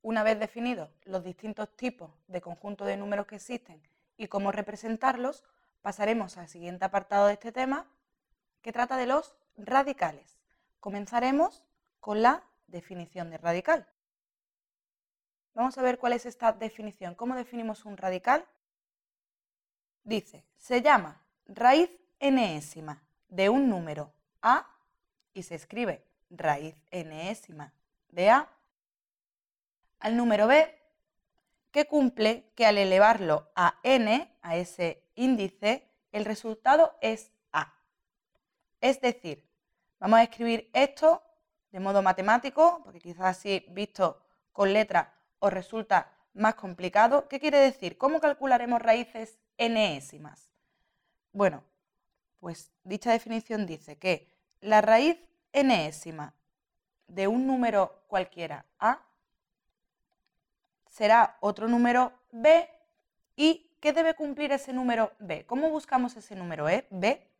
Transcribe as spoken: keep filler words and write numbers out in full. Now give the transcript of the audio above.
Una vez definidos los distintos tipos de conjuntos de números que existen y cómo representarlos, pasaremos al siguiente apartado de este tema, que trata de los radicales. Comenzaremos con la definición de radical. Vamos a ver cuál es esta definición. ¿Cómo definimos un radical? Dice, se llama raíz enésima de un número a y se escribe raíz enésima de a al número b, que cumple que al elevarlo a n, a ese índice, el resultado es a. Es decir, vamos a escribir esto de modo matemático, porque quizás así visto con letras os resulta más complicado. ¿Qué quiere decir? ¿Cómo calcularemos raíces enésimas? Bueno, pues dicha definición dice que la raíz enésima de un número cualquiera a será otro número b y ¿qué debe cumplir ese número b? ¿Cómo buscamos ese número b?